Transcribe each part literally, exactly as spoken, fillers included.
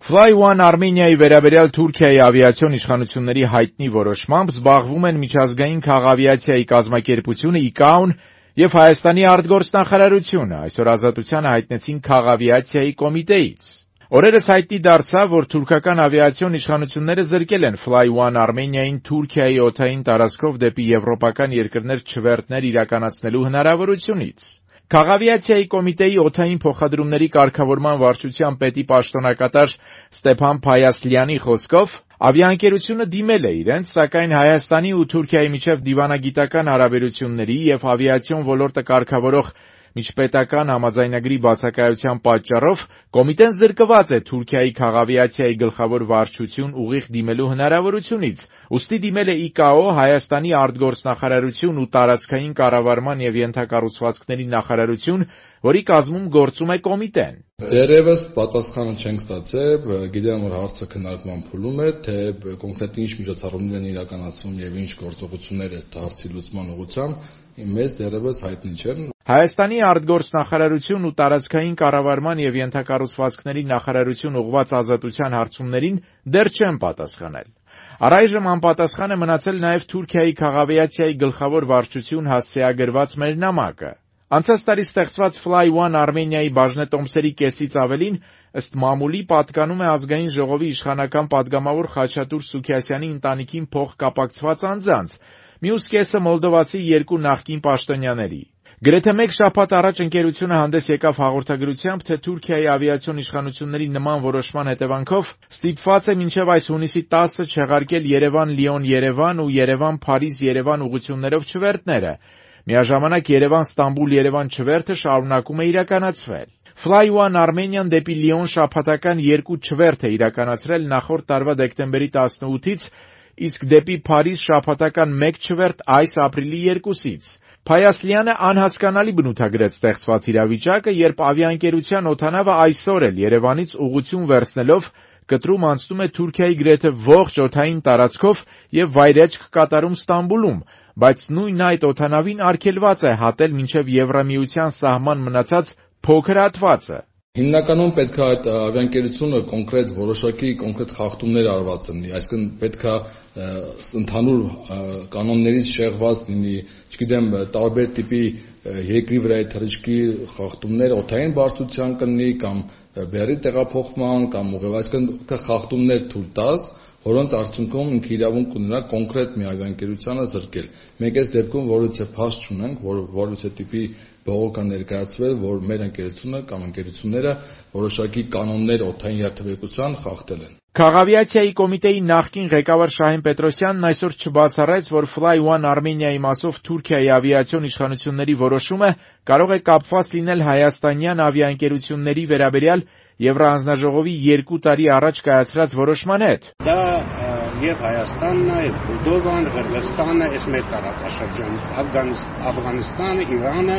Fly One Armenia-ի վերաբերյալ Թուրքիայի ավիացիոն իշխանությունների հայտնի որոշմամբ զբաղվում են միջազգային քաղավիացիայի կազմակերպությունը I C A O-ն և Հայաստանի արտգործնախարարությունը, այսօր Ազատությանը հայտնեցին քաղավիացիայի կոմիտեից։ Օրերս հայտնի դարձավ, որ թուրքական ավիացիոն իշխանությունները զրկել են Fly One Armenia-ին Թուրքիայի օդային տարածքով դեպի եվրոպական երկրներ չվերթներ իրականացնելու հնարավորությունից։ Քաղավիացիայի կոմիտեի օդային փոխադրումների կարգավորման վարչության պետի պաշտոնակատար Ստեփան Փայասլյանի խոսքով ավիաընկերությունը դիմել է իրենց, սակայն Հայաստանի ու Թուրքիայի միջև դիվանագիտական հարաբերությունների և ավիացիոն ոլորտը կարգավորող միջպետական համաձայնագրի բացակայության պատճառով կոմիտեն զրկված է Թուրքիայի քաղավիացիայի գլխավոր վարչություն ուղիղ դիմելու հնարավորությունից, ուստի դիմել է I C A O, Հայաստանի արտգործնախարարություն ու տարածքային կառավարման և ենթակառուցվածքների նախարարություն, որի կազմում գործում է կոմիտեն։ Դեռևս պատասխանը չենք ստացել, գիտեմ, որ հարցը քննարկման փուլում է, թե կոնկրետ ինչ միջոցառումներ են իրականացվում եւ ինչ գործողություններ է հարցի լուծման ուղղությամբ, մեզ դեռևս հայտնի չեն։ Հայաստանի արտգործնախարարություն ու տարածքային կառավարման և ենթակառուցվածքների նախարարություն ուղղված ազատության հարցումներին դեռ չեն պատասխանել։ Առայժմ անպատասխան է մնացել նաև Թուրքիայի քաղավիացիայի գլխավոր վարչություն հասցեագրված մեր նամակը։ Անցած տարի ստեղծված Fly One Armenia-ի բաժնետոմսերի կեսից ավելին ըստ մամուլի պատկանում է ազգային ժողովի իշխանական պատգամավոր Խաչատուր Սուքիասյանի ընտանիքին փոխկապակցված անձանց, մյուս կեսը մոլդովացի երկու նախկին պաշտոնյաների։ Գրեթե մեկ շաբաթ առաջ ընկերությունը հանդես եկավ հաղորդագրությամբ, թե Թուրքիայի ավիացիոն իշխանությունների նման որոշման հետևանքով ստիպված է մինչև այս հունիսի տասը չեղարկել Երևան-Լիոն-Երևան ու Երևան-Փարիզ-Երևան ուղղություններով չվերթները։ Միաժամանակ Երևան-Ստամբուլ-Երևան չվերթը շարունակում է իրականացվել։ Fly One Armenia-ն դեպի Լիոն շաբաթական երկու չվերթ է իրականացրել նախորդ տարվա դեկտեմբերի տասնութից, իսկ դեպի Փարիզ շաբաթական մեկ չվերթ այս ապրիլի երկուսից։ Փայասլյանը անհասկանալի բնութագրեց ստեղծված իրավիճակը, երբ ավիաընկերության օդանավը այսօր էլ Երևանից ուղղություն վերցնելով կտրում անցնում է Թուրքիայի գրեթե ողջ օդային տարածքով և վայրէջք կատարում Ստամբուլում, բայց նույն այդ օդանավին արգելված է հատել մինչև Եվրամիության սահման մնացած փոքր հատվածը։ Հիմնականում պետք է այդ ավիաընկերությունը կոնկրետ որոշակի կոնկրետ խախտումներ արված լինի, այսինքն պետք է ընդհանուր կանոններից շեղված լինի, չգիտեմ, տարբեր տիպի երկրի վրայի թռիչքի խախտումներ օդային բարձրության կլինի կամ բեռի տեղափոխման կամ ուղղակի, այսինքն խախտումներ թույլ տաս, որոնց արդյունքում ինքը իրավունք ունենա կոնկրետ մի ավիաընկերությանը զրկել։ Մենք այս դեպքում որևիցե փաստ չունենք, որ որևիցե տիպի բողոք է ներկայացվել, որ մեր ընկերությունը կամ ընկերությունները որոշակի կանոններ օդային երթևեկության խախտել են։ Քաղավիացիայի կոմիտեի նախկին ղեկավար Շահեն Պետրոսյանն այսօր չբացառեց, որ Fly One Armenia-ի մասով Թուրքիայի ավիացիոն իշխանությունների որոշումը կարող է կապված լինել հայաստանյան ավիաընկերությունների վերաբերյալ Եվրահանձնաժողովի երկու տարի առաջ կայացրած որոշման հետ։ Դա եւ Հայաստանն է, եւ Մոլդովան, Ղրղստանը, այս մեր տարածաշրջանից, Աֆղանստանը, Իրանը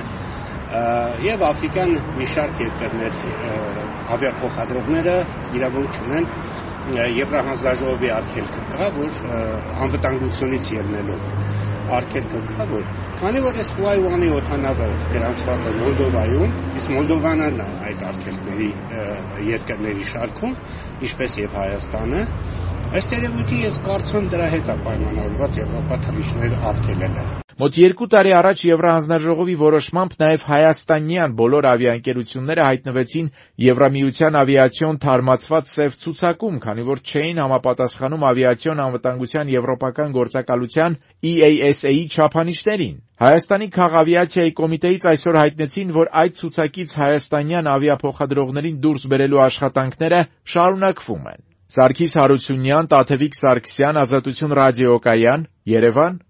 եւ Աֆրիկան մի շարք երկրներ ավիափոխադրողները իրավունք ունեն Եվրահանձնաժողովի արգելքը կա, որ անվտանգությունից ելնելով արգելքը կա, որ քանի որ այս Fly One-ի օդանավը գրանցված է Մոլդովայում, իսկ Մոլդովանն է այդ արգելքների երկրների շարքում, ինչպես եւ Հայաստանը, ըստ երևույթի ես կարծում դրա հետ է պայմանավորված Եվրոպա թռիչքներ արգելելը։ Մոտ երկու տարի առաջ Եվրահանձնաժողովի որոշմամբ նաև հայաստանյան բոլոր ավիաընկերությունները հայտնվեցին Եվրամիության ավիացիոն թարմացված սև ցուցակում, քանի որ չէին համապատասխանում ավիացիոն անվտանգության եվրոպական գործակալության E A S A-ի չափանիշներին։ Հայաստանի քաղավիացիայի կոմիտեից այսօր հայտնեցին, որ այդ ցուցակից հայաստանյան ավիափոխադրողներին դուրս բերելու աշխատանքները շարունակվում են։ Սարգիս Հարությունյան, Տաթևիկ Սարգսյան, Ազատություն ռադիոկայան, Երևան։